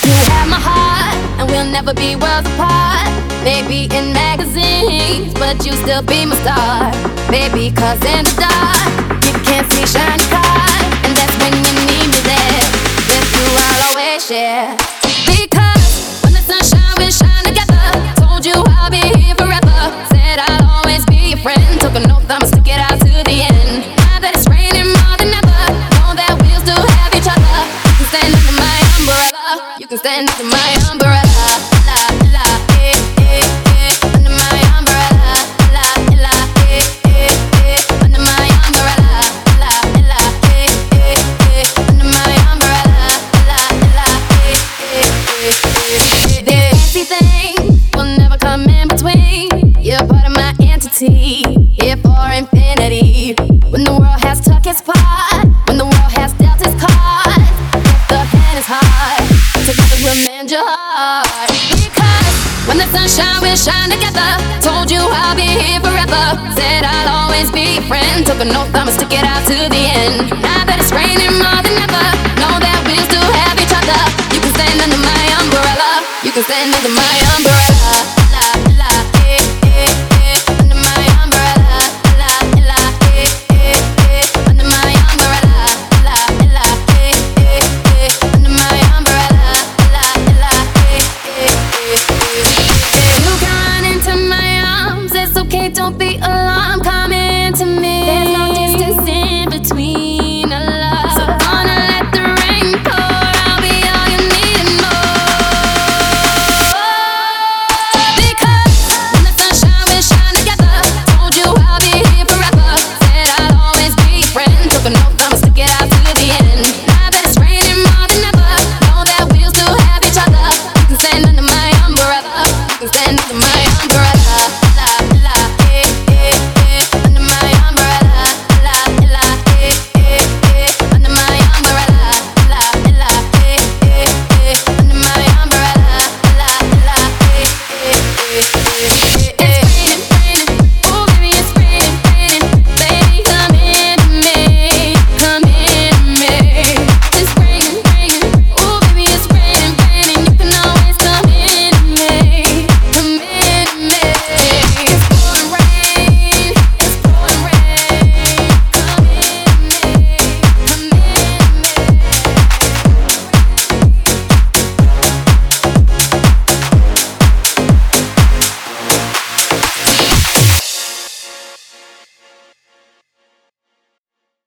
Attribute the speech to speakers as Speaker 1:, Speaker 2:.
Speaker 1: You have my heart, and we'll never be worlds apart. Maybe in magazines, but you still be my star. Baby, 'cause in the dark, you can't see shiny cars, and that's when you need me there. With you I'll always share. Because when the sun shine, we'll shine together. Told you I'll be here forever. Said I'll always be your friend. Took an oath, I'ma stick it out to the end. Now that it's raining more than ever, know that we'll still have each other. You can stand under my umbrella. You can stand under my umbrella. La, la, eh, eh, eh. Under my umbrella. La, la, eh, eh, eh. Under my umbrella. La, la, eh, eh, eh. Under my umbrella. La, la, eh, eh, eh, eh. The fancy thing will never come in between. You're part of my entity, here for infinity. When the world has took its part, when the world has dealt its cards, if the hand is hard, together we'll mend your heart. Because when the sun shine, we'll shine together. Told you I'll be here forever. Said I'll always be your friend. Took an oath, I'ma stick it out to the end. Now that it's raining more than ever,